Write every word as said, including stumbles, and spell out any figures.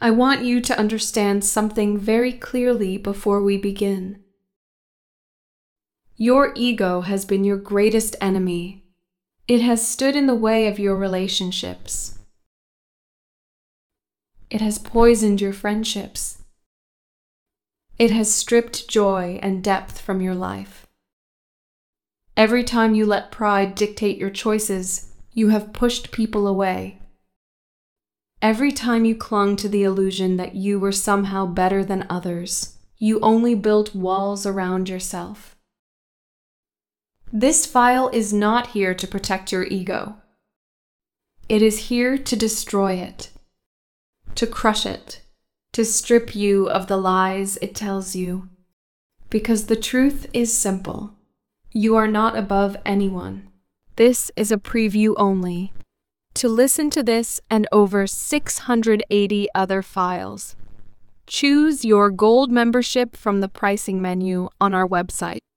I want you to understand something very clearly before we begin. Your ego has been your greatest enemy. It has stood in the way of your relationships. It has poisoned your friendships. It has stripped joy and depth from your life. Every time you let pride dictate your choices, you have pushed people away. Every time you clung to the illusion that you were somehow better than others, you only built walls around yourself. This file is not here to protect your ego. It is here to destroy it, to crush it, to strip you of the lies it tells you. Because the truth is simple. You are not above anyone. This is a preview only. To listen to this and over six hundred eighty other files, choose your gold membership from the pricing menu on our website.